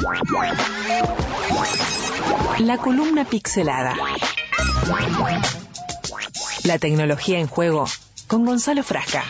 La columna pixelada. La tecnología en juego con Gonzalo Frasca.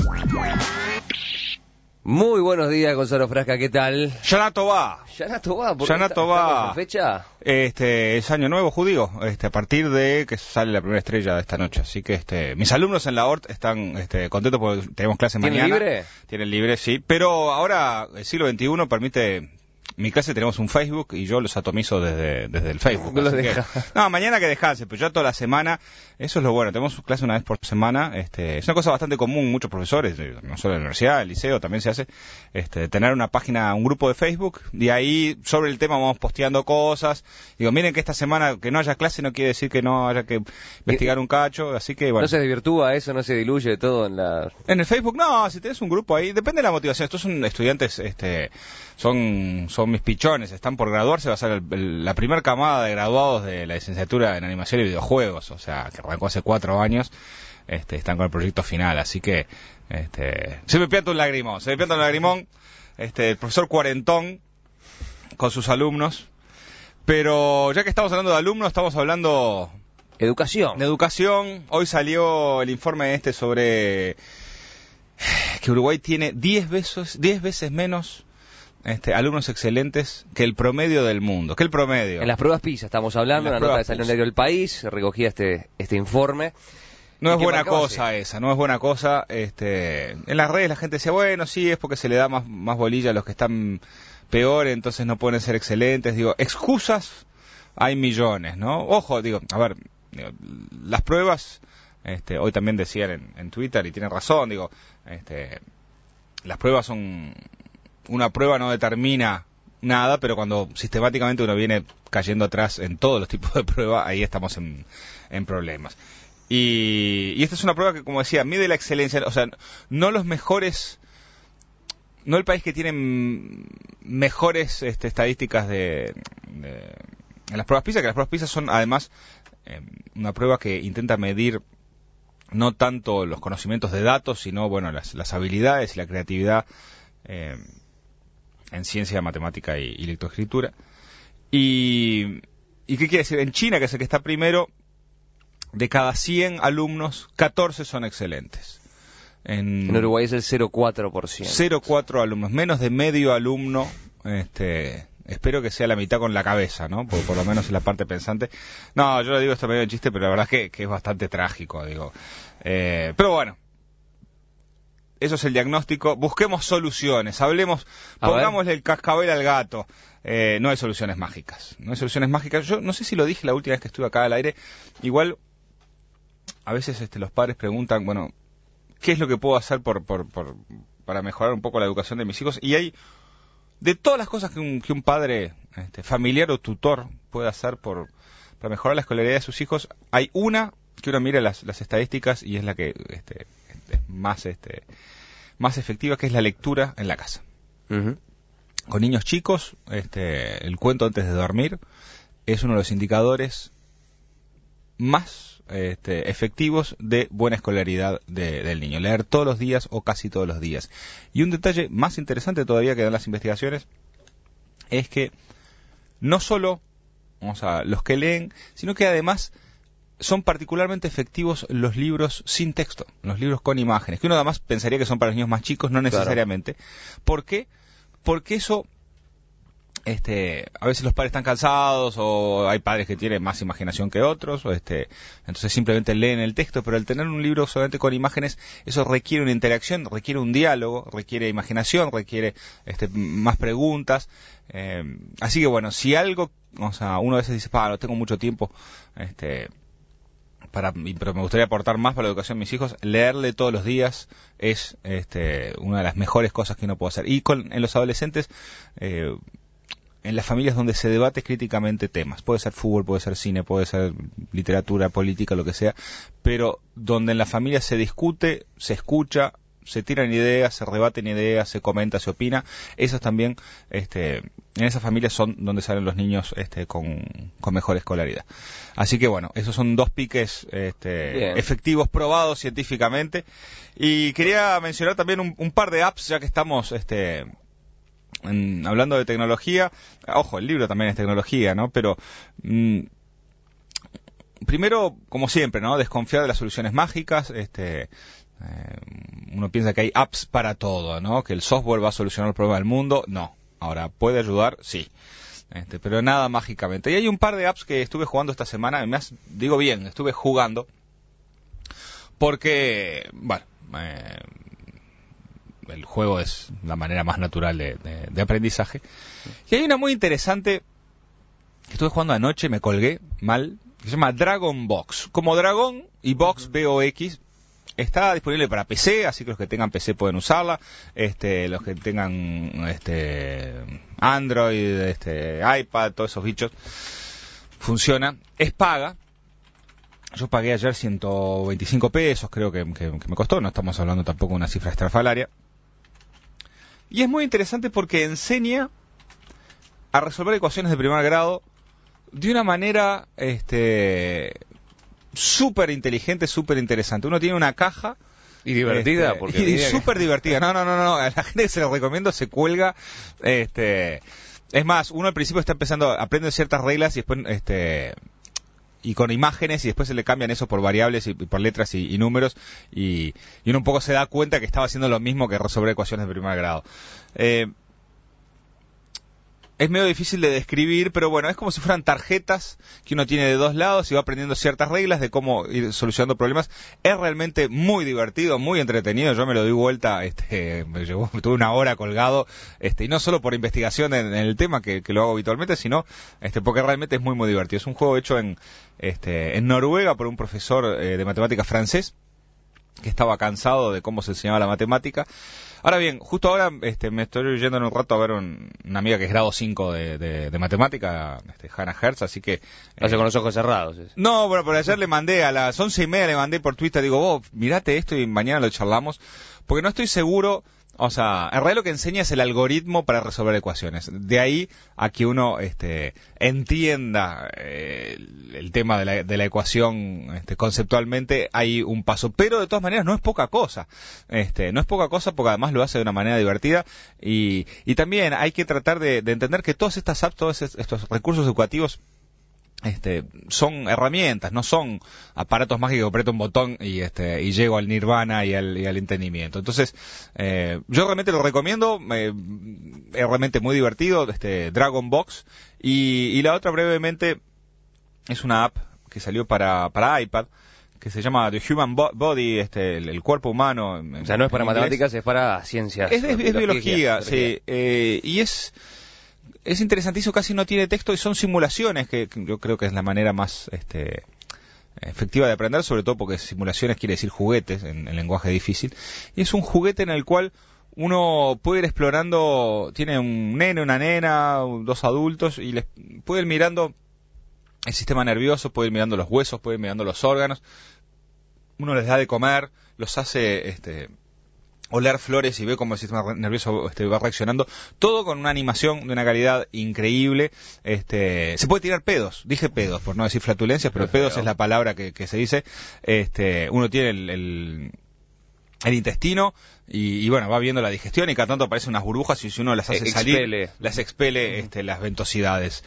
Muy buenos días, Gonzalo Frasca, ¿qué tal? Shana Tová. Shana Tová, ¿por Shana qué Tová. estamos en fecha? Es año nuevo judío, a partir de que sale la primera estrella de esta noche. Así que mis alumnos en la ORT están contentos porque tenemos clase mañana. ¿Tienen libre? Tienen libre, sí. Pero ahora el siglo XXI permite... Mi clase tenemos un Facebook y yo los atomizo desde el Facebook. No los deja. No, mañana que dejarse, pero ya toda la semana, eso es lo bueno, tenemos clase una vez por semana, es una cosa bastante común, muchos profesores, no solo en la universidad, el liceo también se hace, tener una página, un grupo de Facebook, y ahí sobre el tema vamos posteando cosas, digo, miren que esta semana que no haya clase no quiere decir que no haya que investigar un cacho, así que bueno. ¿No se desvirtúa eso, no se diluye todo en la...? En el Facebook, no, si tenés un grupo ahí, depende de la motivación, estos son estudiantes, son mis pichones, están por graduarse, va a ser la primera camada de graduados de la licenciatura en animación y videojuegos, o sea, que arrancó hace 4 años, están con el proyecto final, así que, se me pianta un lagrimón, el profesor cuarentón con sus alumnos, pero ya que estamos hablando de alumnos, estamos hablando... Educación. De educación, hoy salió el informe sobre que Uruguay tiene 10 veces menos alumnos excelentes que el promedio del mundo. ¿Qué el promedio? En las pruebas PISA estamos hablando, una nota que salió en el diario El País, se recogía este informe. No es buena cosa esa, no es buena cosa. En las redes la gente decía, bueno, sí, es porque se le da más bolilla a los que están peor, entonces no pueden ser excelentes. Digo, excusas hay millones, ¿no? Ojo, a ver, las pruebas, hoy también decían en Twitter, y tienen razón, las pruebas son... Una prueba no determina nada, pero cuando sistemáticamente uno viene cayendo atrás en todos los tipos de pruebas, ahí estamos en problemas. Y esta es una prueba que, como decía, mide la excelencia, o sea, no los mejores, no el país que tiene mejores estadísticas en las pruebas PISA, que las pruebas PISA son además una prueba que intenta medir no tanto los conocimientos de datos, sino, bueno, las habilidades y la creatividad en ciencia, matemática y lectoescritura. ¿Y qué quiere decir? En China, que es el que está primero, de cada 100 alumnos, 14 son excelentes. En Uruguay es el 0,4%. 0,4 alumnos, menos de medio alumno. Espero que sea la mitad con la cabeza, ¿no? Por lo menos en la parte pensante. No, yo lo digo esto medio de chiste, pero la verdad es que es bastante trágico, pero bueno. Eso es el diagnóstico. Busquemos soluciones. Pongámosle el cascabel al gato. No hay soluciones mágicas. Yo no sé si lo dije la última vez que estuve acá al aire. Igual, a veces los padres preguntan, bueno, ¿qué es lo que puedo hacer para mejorar un poco la educación de mis hijos? Y hay, de todas las cosas que un padre familiar o tutor puede hacer para mejorar la escolaridad de sus hijos, hay una que uno mira las estadísticas y es la que es más efectiva, que es la lectura en la casa. Uh-huh. Con niños chicos, el cuento antes de dormir es uno de los indicadores más efectivos de buena escolaridad del niño. Leer todos los días o casi todos los días. Y un detalle más interesante todavía que dan las investigaciones es que no solo los que leen, sino que además son particularmente efectivos los libros sin texto, los libros con imágenes, que uno además pensaría que son para los niños más chicos, no necesariamente. Claro. ¿Por qué? Porque eso, a veces los padres están cansados, o hay padres que tienen más imaginación que otros, entonces simplemente leen el texto, pero al tener un libro solamente con imágenes, eso requiere una interacción, requiere un diálogo, requiere imaginación, requiere más preguntas. Así que bueno, si algo, uno a veces dice, no tengo mucho tiempo, pero me gustaría aportar más para la educación de mis hijos, leerle todos los días es una de las mejores cosas que uno puede hacer. Y en los adolescentes, en las familias donde se debate críticamente temas, puede ser fútbol, puede ser cine, puede ser literatura, política, lo que sea, pero donde en la familia se discute, se escucha, se tiran ideas, se rebaten ideas, se comenta, se opina, esas también, en esas familias son donde salen los niños con mejor escolaridad. Así que bueno, esos son 2 piques efectivos, probados científicamente. Y quería mencionar también un par de apps, ya que estamos hablando de tecnología, ojo, el libro también es tecnología, ¿no? Pero primero, como siempre, ¿no? Desconfiar de las soluciones mágicas. Uno piensa que hay apps para todo, ¿no? Que el software va a solucionar el problema del mundo. No. Ahora, ¿puede ayudar? Sí. Pero nada mágicamente. Y hay un par de apps que estuve jugando esta semana. Digo bien, estuve jugando. Porque, bueno, el juego es la manera más natural de aprendizaje. Y hay una muy interesante que estuve jugando anoche, me colgué mal, que se llama Dragon Box. Como dragón y box, B-O-X. Está disponible para PC, así que los que tengan PC pueden usarla. Los que tengan Android, iPad, todos esos bichos, funciona. Es paga. Yo pagué ayer 125 pesos, creo que me costó. No estamos hablando tampoco de una cifra estrafalaria. Y es muy interesante porque enseña a resolver ecuaciones de primer grado de una manera súper inteligente, súper interesante. Uno tiene una caja y divertida, porque y súper divertida. No, a la gente que se lo recomiendo se cuelga. Es más, uno al principio está empezando, aprende ciertas reglas y después y con imágenes, y después se le cambian eso por variables y por letras y números, y uno un poco se da cuenta que estaba haciendo lo mismo que resolver ecuaciones de primer grado. Es medio difícil de describir, pero bueno, es como si fueran tarjetas que uno tiene de dos lados y va aprendiendo ciertas reglas de cómo ir solucionando problemas. Es realmente muy divertido, muy entretenido. Yo me lo di vuelta, tuve una hora colgado, y no solo por investigación en el tema, que lo hago habitualmente, sino porque realmente es muy, muy divertido. Es un juego hecho en Noruega por un profesor de matemáticas francés, que estaba cansado de cómo se enseñaba la matemática. Ahora bien, justo ahora me estoy yendo en un rato a ver una amiga que es grado 5 de matemática, Hannah Hertz, así que... Hace con los ojos cerrados. No, bueno, pero ayer le mandé a las 11:30, le mandé por Twitter, digo, vos, mirate esto y mañana lo charlamos, porque no estoy seguro... O sea, en realidad lo que enseña es el algoritmo para resolver ecuaciones. De ahí a que uno entienda el tema de la ecuación conceptualmente, hay un paso. Pero de todas maneras no es poca cosa. No es poca cosa porque además lo hace de una manera divertida. Y también hay que tratar de entender que todas estas apps, todos estos recursos educativos, son herramientas, no son aparatos mágicos que aprieto un botón y llego al nirvana y al entendimiento. Entonces, yo realmente lo recomiendo, es realmente muy divertido, Dragon Box, y la otra brevemente es una app que salió para iPad, que se llama The Human Body, el cuerpo humano. O sea, no es para matemáticas, es para ciencias. Es biología, sí, y es interesantísimo, casi no tiene texto y son simulaciones, que yo creo que es la manera más efectiva de aprender, sobre todo porque simulaciones quiere decir juguetes en lenguaje difícil. Y es un juguete en el cual uno puede ir explorando, tiene un nene, una nena, dos adultos, y les puede ir mirando el sistema nervioso, puede ir mirando los huesos, puede ir mirando los órganos. Uno les da de comer, los hace... oler flores y ve cómo el sistema nervioso va reaccionando, todo con una animación de una calidad increíble. Se puede tirar pedos, dije pedos por no decir flatulencias, pero pedos es la palabra que se dice. Uno tiene el intestino y bueno, va viendo la digestión y cada tanto aparecen unas burbujas y si uno las hace salir, las expele las ventosidades.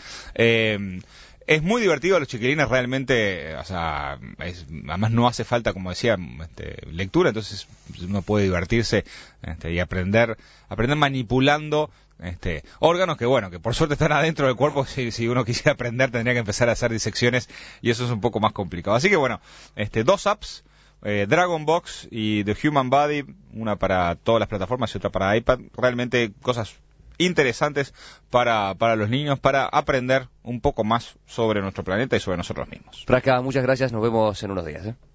Es muy divertido a los chiquilines realmente, o sea, además no hace falta, como decía, lectura, entonces uno puede divertirse y aprender manipulando órganos que bueno, que por suerte están adentro del cuerpo. Si uno quisiera aprender tendría que empezar a hacer disecciones y eso es un poco más complicado. Así que bueno, dos apps, Dragon Box y The Human Body, una para todas las plataformas y otra para iPad, realmente cosas interesantes para los niños, para aprender un poco más sobre nuestro planeta y sobre nosotros mismos. Frasca, muchas gracias, nos vemos en unos días.